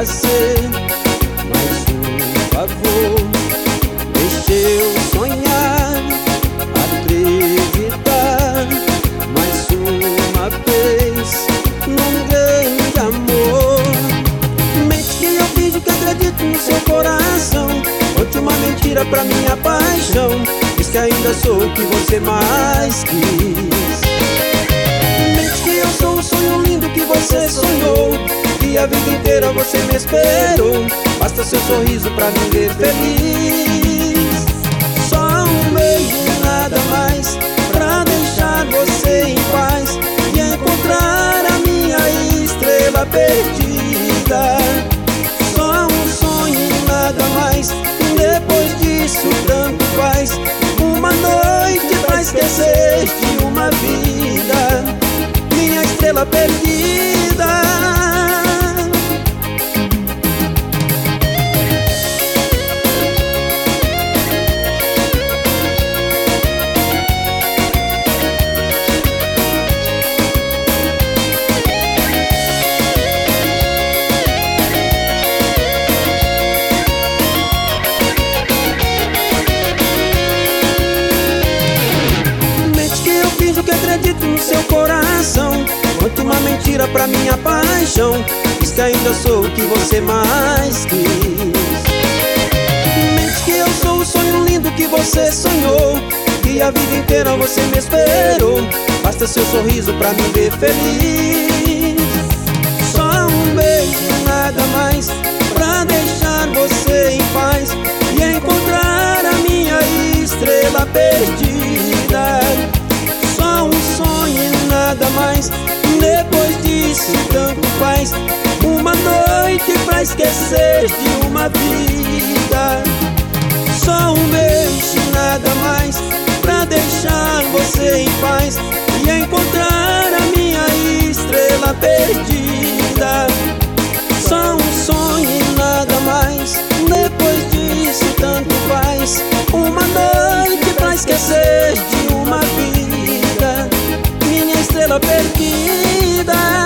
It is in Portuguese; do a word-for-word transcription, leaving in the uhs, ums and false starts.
fazer mais um favor. Deixa eu sonhar, acreditar mais uma vez num grande amor. Mente que eu finjo que acredito no seu coração. Conte uma mentira pra minha paixão. Diz que ainda sou o que você mais quis. Mente que eu sou o sonho lindo que você sonhou, que a vida inteira você me esperou. Basta seu sorriso pra me ver feliz. Só um beijo, nada mais, pra deixar você em paz e encontrar a minha estrela perdida. Só um sonho, nada mais, depois disso tanto faz. Uma noite pra esquecer de uma vida, minha estrela perdida. Que acredito no seu coração. Conte uma mentira pra minha paixão. Diz que ainda sou o que você mais quis. Mente que eu sou o sonho lindo que você sonhou, que a vida inteira você me esperou. Basta seu sorriso pra me ver feliz. Só um beijo, nada mais, pra deixar você em paz e encontrar a minha estrela perdida. Só um sonho e nada mais, depois disso tanto faz. Uma noite pra esquecer de uma vida. Só um beijo e nada mais, pra deixar você em paz e encontrar a minha estrela perdida. Só um sonho e nada mais, depois disso tanto faz. Uma noite pra esquecer de uma vida, minha estrela perdida.